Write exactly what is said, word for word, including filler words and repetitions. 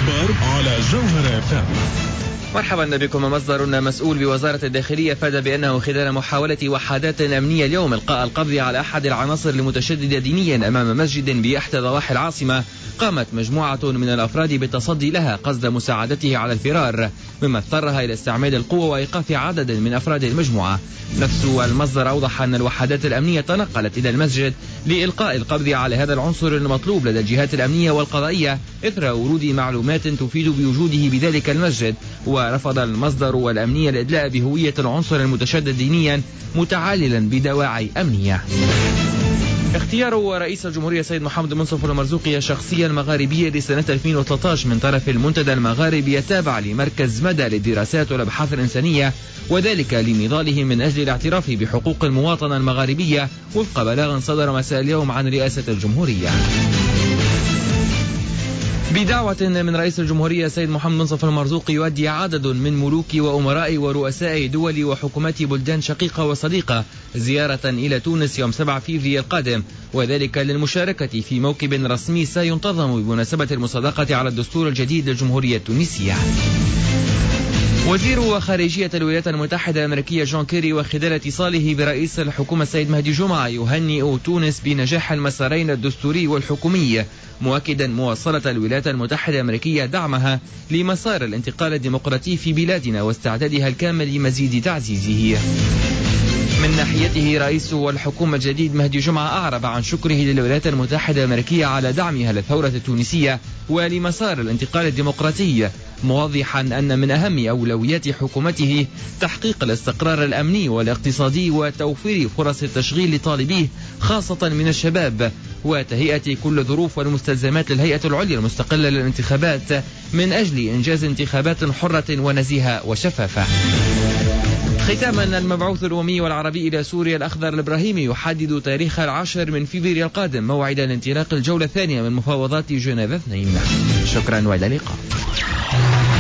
الأخبار على جوهر اف ام. مرحبا بكم. مصدر مسؤول بوزارة الداخلية أفاد بأنه خلال محاولة وحدات أمنية اليوم إلقاء القبض على أحد العناصر المتشددة دينيا أمام مسجد بإحدى ضواحي العاصمة، قامت مجموعة من الأفراد بالتصدي لها قصد مساعدته على الفرار، مما اضطرها إلى استعمال القوة وإيقاف عدد من أفراد المجموعة. نفس المصدر أوضح أن الوحدات الأمنية تنقلت إلى المسجد لإلقاء القبض على هذا العنصر المطلوب لدى الجهات الأمنية والقضائية إثر ورود معلومات تفيد بوجوده بذلك المسجد. ورفض المصدر والأمنية الإدلاء بهوية العنصر المتشدد دينيا متعللا بدواعي أمنية. اختيار رئيس الجمهورية سيد محمد منصف المرزوقي الشخصية المغاربية لسنة ألفين وثلاثة عشر من طرف المنتدى المغاربي التابع لمركز مدى للدراسات والأبحاث الإنسانية، وذلك لنضاله من أجل الاعتراف بحقوق المواطنة المغاربية وفق بلاغ صدر مساء اليوم عن رئاسة الجمهورية. بدعوة من رئيس الجمهورية سيد محمد منصف المرزوقي، يؤدي عدد من ملوك وأمراء ورؤساء دول وحكومات بلدان شقيقة وصديقة زيارة إلى تونس يوم سبعة فيفري القادم، وذلك للمشاركة في موكب رسمي سينتظم بمناسبة المصادقة على الدستور الجديد للجمهورية التونسية. وزير خارجية الولايات المتحدة الأمريكية جون كيري وخلال اتصاله برئيس الحكومة السيد مهدي جمعة يهنئ تونس بنجاح المسارين الدستوري والحكومي، مؤكدا مواصلة الولايات المتحدة الأمريكية دعمها لمسار الانتقال الديمقراطي في بلادنا واستعدادها الكامل لمزيد تعزيزه. من ناحيته رئيس الحكومة الجديد مهدي جمعة أعرب عن شكره للولايات المتحدة الأمريكية على دعمها للثورة التونسية ولمسار الانتقال الديمقراطي، موضحا أن من أهم أولويات حكومته تحقيق الاستقرار الأمني والاقتصادي وتوفير فرص التشغيل لطالبيه خاصة من الشباب، وتهيئة كل ظروف والمستلزمات للهيئة العليا المستقلة للانتخابات من أجل إنجاز انتخابات حرة ونزيهة وشفافة. ختاما، المبعوث الأممي والعربي إلى سوريا الأخضر الإبراهيمي يحدد تاريخ العاشر من فبراير القادم موعدا لانطلاق الجولة الثانية من مفاوضات جنيف اثنين. شكرا وإلى اللقاء.